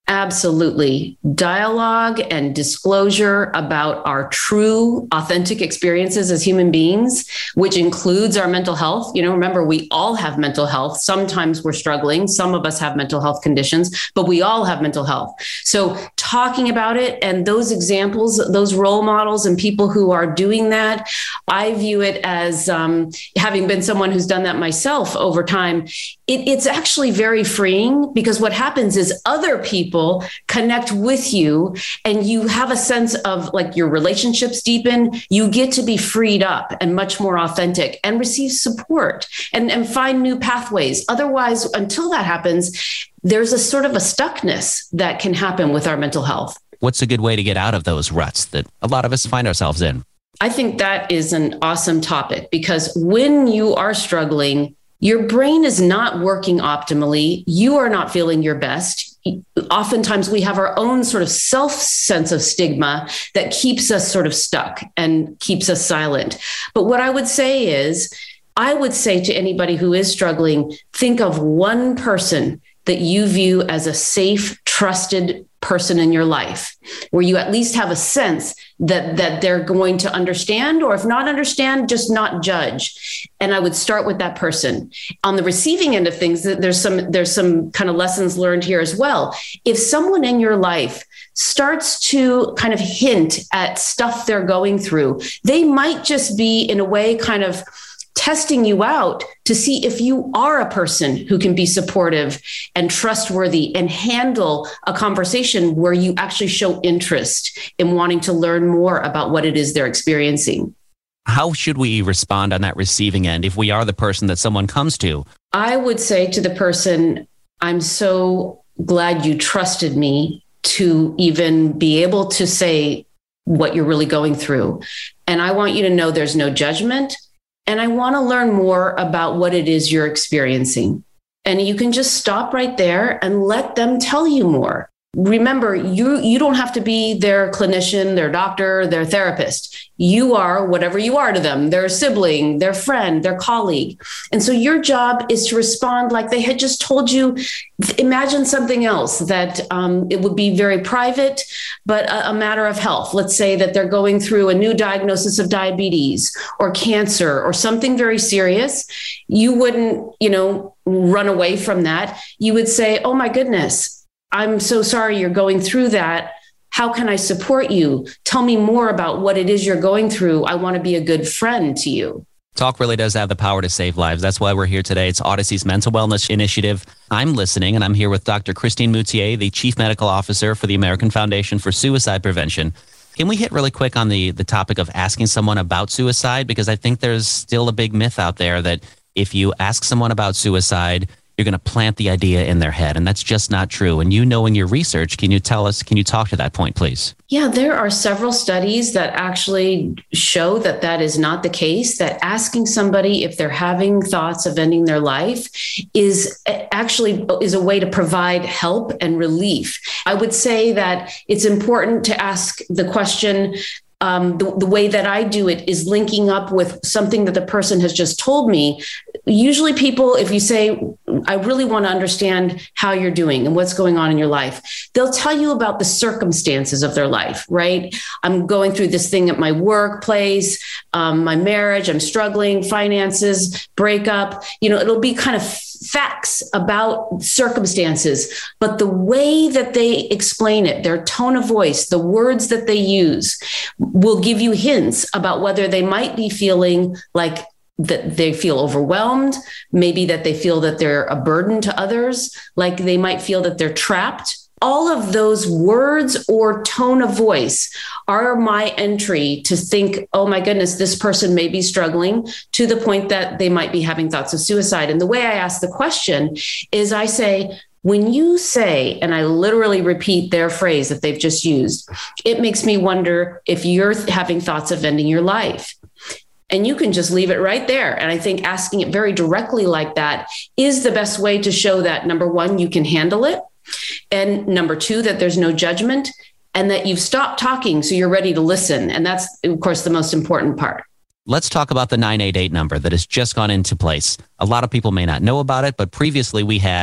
Absolutely. Dialogue and disclosure about our true, authentic experiences as human beings, which includes our mental health. You know, remember, we all have mental health. Sometimes we're struggling. Some of us have mental health conditions, but we all have mental health. So talking about it and those examples, those role models and people who are doing that, I view it as um, having been someone who's done that myself over time. It, it's actually very freeing, because what happens is other people connect with you and you have a sense of like your relationships deepen. You get to be freed up and much more authentic and receive support and, and find new pathways. Otherwise, until that happens, there's a sort of a stuckness that can happen with our mental health. What's a good way to get out of those ruts that a lot of us find ourselves in? I think that is an awesome topic, because when you are struggling, your brain is not working optimally. You are not feeling your best. Oftentimes we have our own sort of self sense of stigma that keeps us sort of stuck and keeps us silent. But what I would say is, I would say to anybody who is struggling, think of one person that you view as a safe, trusted person in your life, where you at least have a sense that that they're going to understand, or if not understand, just not judge. And I would start with that person. On the receiving end of things, there's some there's some kind of lessons learned here as well. If someone in your life starts to kind of hint at stuff they're going through, they might just be, in a way, kind of testing you out to see if you are a person who can be supportive and trustworthy and handle a conversation where you actually show interest in wanting to learn more about what it is they're experiencing. How should we respond on that receiving end if we are the person that someone comes to? I would say to the person, I'm so glad you trusted me to even be able to say what you're really going through. And I want you to know there's no judgment. And I want to learn more about what it is you're experiencing. And you can just stop right there and let them tell you more. Remember, you, you don't have to be their clinician, their doctor, their therapist. You are whatever you are to them, their sibling, their friend, their colleague. And so your job is to respond like they had just told you. Imagine something else that um, it would be very private, but a, a matter of health. Let's say that they're going through a new diagnosis of diabetes or cancer or something very serious. You wouldn't, you know, run away from that. You would say, oh my goodness, I'm so sorry you're going through that. How can I support you? Tell me more about what it is you're going through. I want to be a good friend to you. Talk really does have the power to save lives. That's why we're here today. It's Odyssey's Mental Wellness Initiative. I'm listening, and I'm here with Doctor Christine Moutier, the Chief Medical Officer for the American Foundation for Suicide Prevention. Can we hit really quick on the, the topic of asking someone about suicide? Because I think there's still a big myth out there that if you ask someone about suicide, you're going to plant the idea in their head. And that's just not true. And you know in your research, can you tell us, can you talk to that point, please? Yeah, there are several studies that actually show that that is not the case, that asking somebody if they're having thoughts of ending their life is actually is a way to provide help and relief. I would say that it's important to ask the question. Um, the, the way that I do it is linking up with something that the person has just told me. Usually people, if you say, I really want to understand how you're doing and what's going on in your life, they'll tell you about the circumstances of their life, right? I'm going through this thing at my workplace, um, my marriage, I'm struggling, finances, breakup, you know, it'll be kind of facts about circumstances, but the way that they explain it, their tone of voice, the words that they use will give you hints about whether they might be feeling like that they feel overwhelmed, maybe that they feel that they're a burden to others, like they might feel that they're trapped. All of those words or tone of voice are my entry to think, oh my goodness, this person may be struggling to the point that they might be having thoughts of suicide. And the way I ask the question is I say, when you say, and I literally repeat their phrase that they've just used, it makes me wonder if you're having thoughts of ending your life. And you can just leave it right there. And I think asking it very directly like that is the best way to show that, number one, you can handle it. And number two, that there's no judgment and that you've stopped talking. So you're ready to listen. And that's, of course, the most important part. Let's talk about the nine eight eight number that has just gone into place. A lot of people may not know about it, but previously we had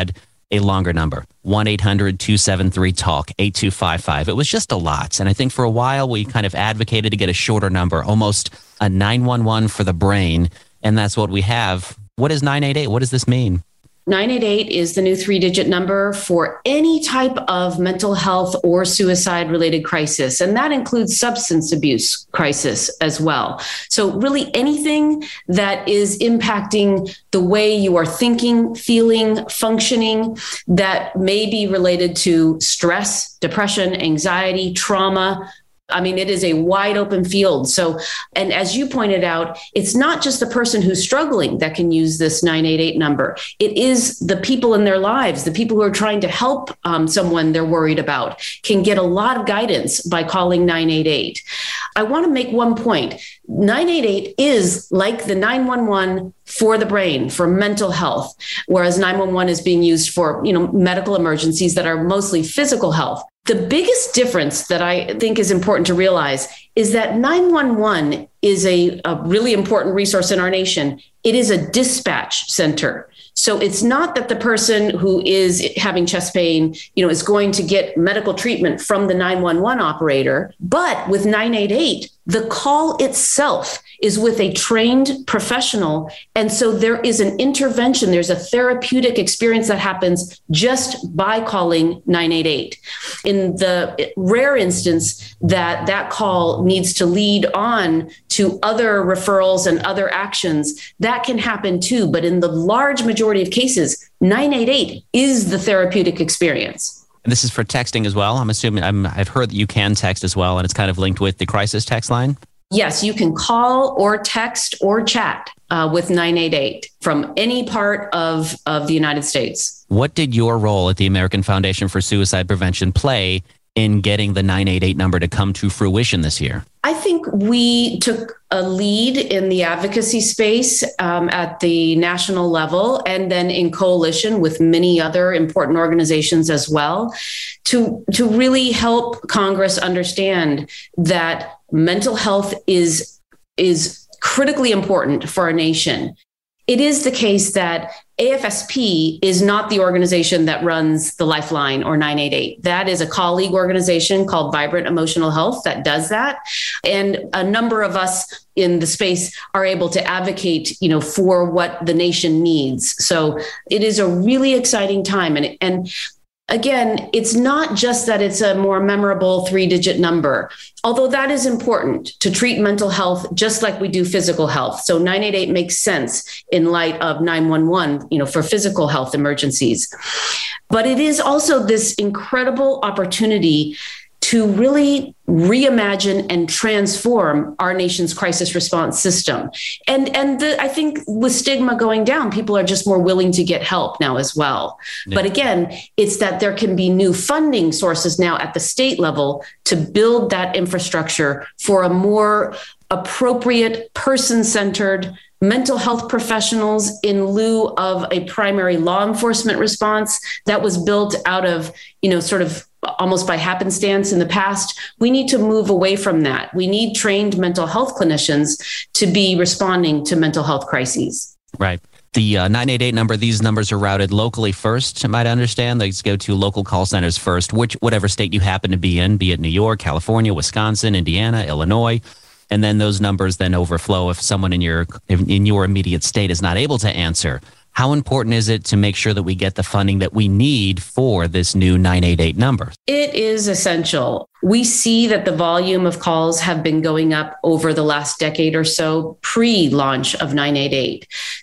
a longer number, one eight hundred two seven three talk, eight two five five. It was just a lot. And I think for a while we kind of advocated to get a shorter number, almost a nine one one for the brain. And that's what we have. What is nine eight eight? What does this mean? nine eight eight is the new three-digit number for any type of mental health or suicide-related crisis, and that includes substance abuse crisis as well. So really anything that is impacting the way you are thinking, feeling, functioning, that may be related to stress, depression, anxiety, trauma. I mean, it is a wide open field. So, and as you pointed out, it's not just the person who's struggling that can use this nine eight eight number. It is the people in their lives, the people who are trying to help um, someone they're worried about can get a lot of guidance by calling nine eight eight. I want to make one point. nine eight eight is like the nine one one for the brain, for mental health, whereas nine one one is being used for, you know, medical emergencies that are mostly physical health. The biggest difference that I think is important to realize is that nine one one is a, a really important resource in our nation. It is a dispatch center. So it's not that the person who is having chest pain, you know, is going to get medical treatment from the nine one one operator. But with nine eight eight, the call itself is with a trained professional. And so there is an intervention. There's a therapeutic experience that happens just by calling nine eight eight. In the rare instance that that call needs to lead on to other referrals and other actions, that can happen too. But in the large majority of cases, nine eight eight is the therapeutic experience. And this is for texting as well. I'm assuming I'm, I've heard that you can text as well, and it's kind of linked with the crisis text line. Yes, you can call or text or chat uh, with nine eight eight from any part of, of the United States. What did your role at the American Foundation for Suicide Prevention play in getting the nine eight eight number to come to fruition this year? I think we took a lead in the advocacy space um, at the national level, and then in coalition with many other important organizations as well, to, to really help Congress understand that mental health is, is critically important for our nation. It is the case that A F S P is not the organization that runs the Lifeline or nine eight eight. That is a colleague organization called Vibrant Emotional Health that does that. And a number of us in the space are able to advocate, you know, for what the nation needs. So it is a really exciting time. And, and again, it's not just that it's a more memorable three-digit number, although that is important to treat mental health just like we do physical health. So nine eight eight makes sense in light of nine one one, you know, for physical health emergencies. But it is also this incredible opportunity to really reimagine and transform our nation's crisis response system. And and the, I think with stigma going down, people are just more willing to get help now as well. Yeah. But again, it's that there can be new funding sources now at the state level to build that infrastructure for a more appropriate, person-centered mental health professionals in lieu of a primary law enforcement response that was built out of, you know, sort of almost by happenstance in the past. We need to move away from that. We need trained mental health clinicians to be responding to mental health crises. Right. The uh, nine eight eight number, these numbers are routed locally first, I might understand. They go to local call centers first, which whatever state you happen to be in, be it New York, California, Wisconsin, Indiana, Illinois. And then those numbers then overflow if someone in your in your immediate state is not able to answer. How important is it to make sure that we get the funding that we need for this new nine eight eight number? It is essential. We see that the volume of calls have been going up over the last decade or so pre-launch of nine eight eight.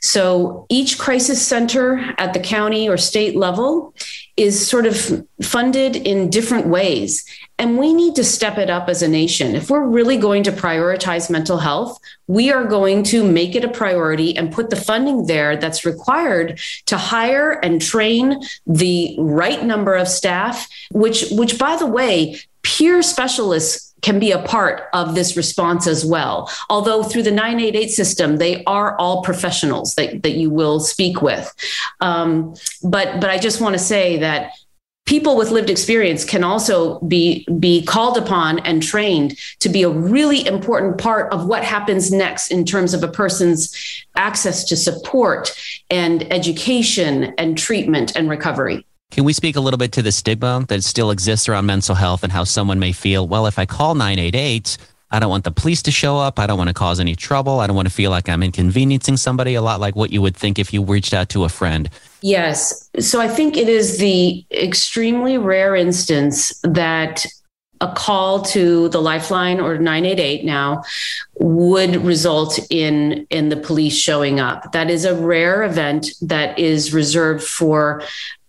So each crisis center at the county or state level is sort of funded in different ways. And we need to step it up as a nation. If we're really going to prioritize mental health, we are going to make it a priority and put the funding there that's required to hire and train the right number of staff, which, which by the way, peer specialists can be a part of this response as well. Although through the nine eight eight system, they are all professionals that, that you will speak with. Um, but, but I just want to say that people with lived experience can also be, be called upon and trained to be a really important part of what happens next in terms of a person's access to support and education and treatment and recovery. Can we speak a little bit to the stigma that still exists around mental health and how someone may feel, well, if I call nine eight eight, I don't want the police to show up. I don't want to cause any trouble. I don't want to feel like I'm inconveniencing somebody, a lot like what you would think if you reached out to a friend. Yes. So I think it is the extremely rare instance that a call to the Lifeline or nine eight eight now would result in, in the police showing up. That is a rare event that is reserved for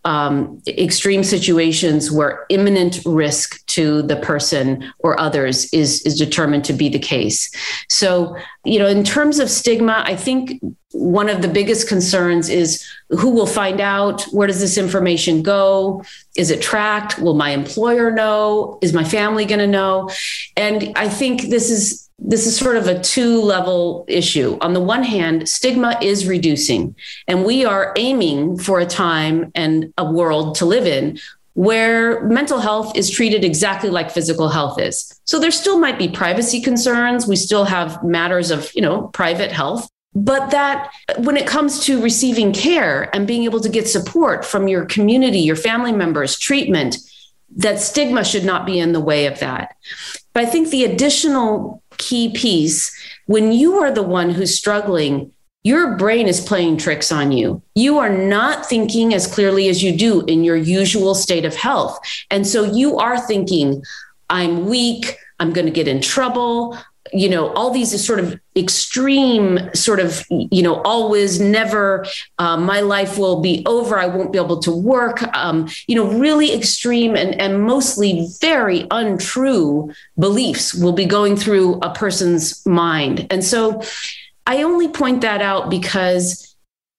Um, extreme situations where imminent risk to the person or others is, is determined to be the case. So, you know, in terms of stigma, I think one of the biggest concerns is who will find out? Where does this information go? Is it tracked? Will my employer know? Is my family going to know? And I think this is This is sort of a two-level issue. On the one hand, stigma is reducing, and we are aiming for a time and a world to live in where mental health is treated exactly like physical health is. So there still might be privacy concerns. We still have matters of, you know, private health. But that when it comes to receiving care and being able to get support from your community, your family members, treatment, that stigma should not be in the way of that. But I think the additional key piece, when you are the one who's struggling, your brain is playing tricks on you. You are not thinking as clearly as you do in your usual state of health. And so you are thinking, I'm weak, I'm going to get in trouble. You know, all these sort of extreme sort of, you know, always, never, um, my life will be over. I won't be able to work, um, you know, really extreme and, and mostly very untrue beliefs will be going through a person's mind. And so I only point that out because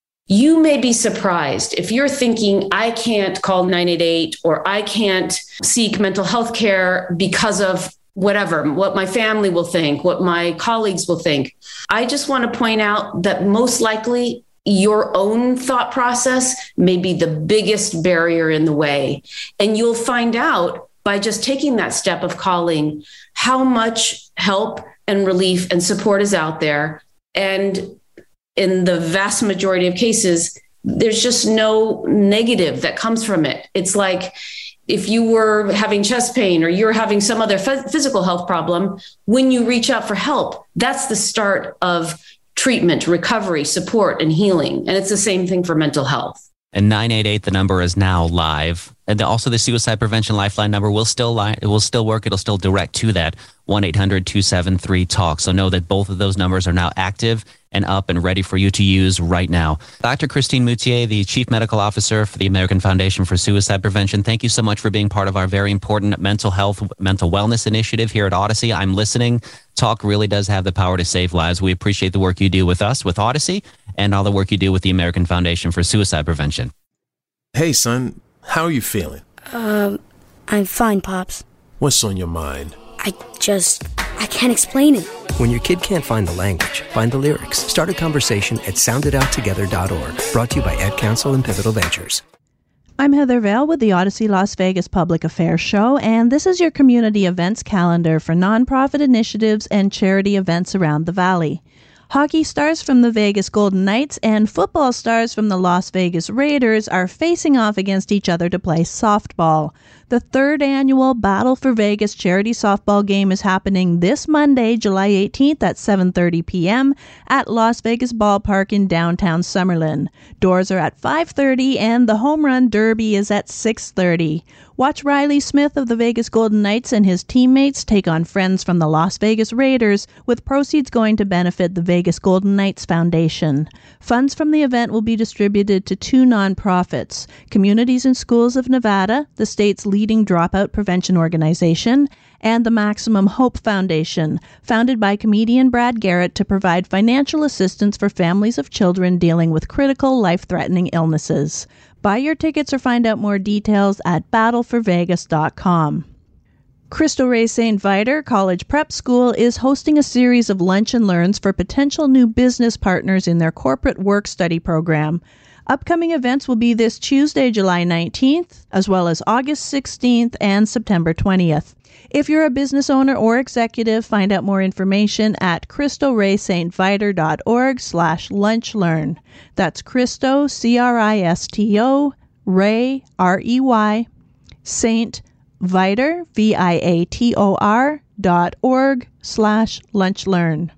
you may be surprised if you're thinking, I can't call nine eight eight or I can't seek mental health care because of whatever, what my family will think, what my colleagues will think. I just want to point out that most likely your own thought process may be the biggest barrier in the way. And you'll find out by just taking that step of calling how much help and relief and support is out there. And in the vast majority of cases, there's just no negative that comes from it. It's like, if you were having chest pain or you're having some other f- physical health problem, when you reach out for help, that's the start of treatment, recovery, support, and healing. And it's the same thing for mental health. And nine eight eight, the number is now live. And also the Suicide Prevention Lifeline number will still li- it will still work. It'll still direct to that one eight hundred two seven three talk. So know that both of those numbers are now active and up and ready for you to use right now. Doctor Christine Moutier, the Chief Medical Officer for the American Foundation for Suicide Prevention, thank you so much for being part of our very important mental health, mental wellness initiative here at Odyssey. I'm listening. Talk really does have the power to save lives. We appreciate the work you do with us, with Odyssey, and all the work you do with the American Foundation for Suicide Prevention. Hey, son, how are you feeling? Um, I'm fine, Pops. What's on your mind? I just, I can't explain it. When your kid can't find the language, find the lyrics. Start a conversation at sound it out together dot org. Brought to you by Ad Council and Pivotal Ventures. I'm Heather Vale with the Odyssey Las Vegas Public Affairs Show, and this is your community events calendar for nonprofit initiatives and charity events around the Valley. Hockey stars from the Vegas Golden Knights and football stars from the Las Vegas Raiders are facing off against each other to play softball. The third annual Battle for Vegas charity softball game is happening this Monday, July eighteenth at seven thirty p.m. at Las Vegas Ballpark in downtown Summerlin. Doors are at five thirty and the Home Run Derby is at six thirty. Watch Riley Smith of the Vegas Golden Knights and his teammates take on friends from the Las Vegas Raiders, with proceeds going to benefit the Vegas Golden Knights Foundation. Funds from the event will be distributed to two nonprofits, Communities and Schools of Nevada, the state's leading dropout prevention organization, and the Maximum Hope Foundation, founded by comedian Brad Garrett to provide financial assistance for families of children dealing with critical, life-threatening illnesses. Buy your tickets or find out more details at battle for vegas dot com. Cristo Rey Saint Viator College Prep School is hosting a series of lunch and learns for potential new business partners in their corporate work study program. Upcoming events will be this Tuesday, July nineteenth, as well as August sixteenth and September twentieth. If you're a business owner or executive, find out more information at cristo rey saint viator dot org slash lunch learn. That's Cristo, C R I S T O, Rey, R E Y, Saint Viator, V I A T O R, dot org slash lunchlearn.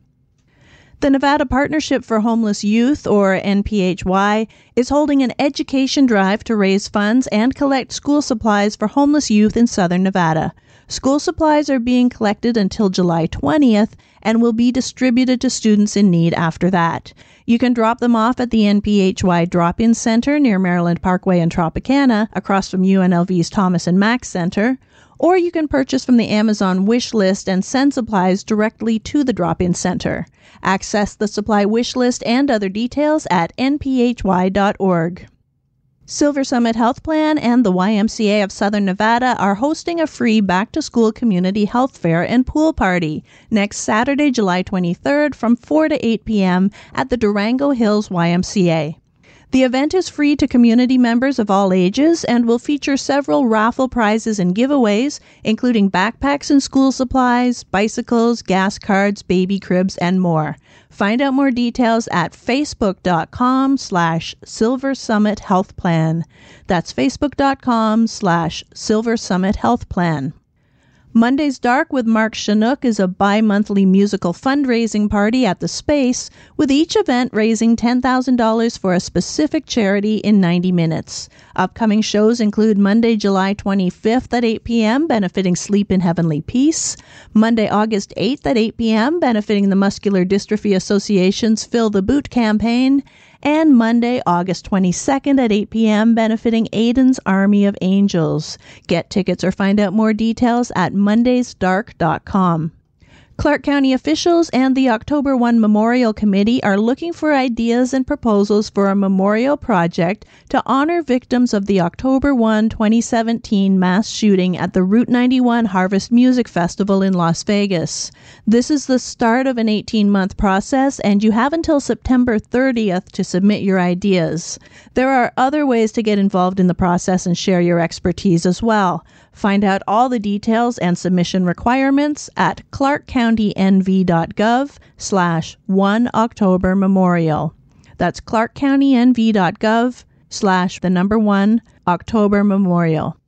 The Nevada Partnership for Homeless Youth, or N P H Y, is holding an education drive to raise funds and collect school supplies for homeless youth in southern Nevada. School supplies are being collected until July twentieth and will be distributed to students in need after that. You can drop them off at the N P H Y Drop-In Center near Maryland Parkway and Tropicana, across from U N L V's Thomas and Mack Center, or you can purchase from the Amazon wish list and send supplies directly to the Drop-In Center. Access the supply wish list and other details at N P H Y dot org. Silver Summit Health Plan and the Y M C A of Southern Nevada are hosting a free back-to-school community health fair and pool party next Saturday, July twenty-third from four to eight p.m. at the Durango Hills Y M C A. The event is free to community members of all ages and will feature several raffle prizes and giveaways, including backpacks and school supplies, bicycles, gas cards, baby cribs, and more. Find out more details at facebook.com slash Silver Summit Health Plan. That's facebook.com slash Silver Summit Health Plan. Monday's Dark with Mark Chinook is a bi-monthly musical fundraising party at the Space, with each event raising ten thousand dollars for a specific charity in ninety minutes. Upcoming shows include Monday, July twenty-fifth at eight p.m. benefiting Sleep in Heavenly Peace, Monday, August eighth at eight p.m. benefiting the Muscular Dystrophy Association's Fill the Boot campaign, and Monday, August twenty-second at eight p.m. benefiting Aiden's Army of Angels. Get tickets or find out more details at mondays dark dot com. Clark County officials and the October first Memorial Committee are looking for ideas and proposals for a memorial project to honor victims of the October first, twenty seventeen mass shooting at the Route ninety-one Harvest Music Festival in Las Vegas. This is the start of an eighteen-month process, and you have until September thirtieth to submit your ideas. There are other ways to get involved in the process and share your expertise as well. Find out all the details and submission requirements at clarkcountynv.gov slash one October Memorial. That's clarkcountynv.gov slash the number one October Memorial.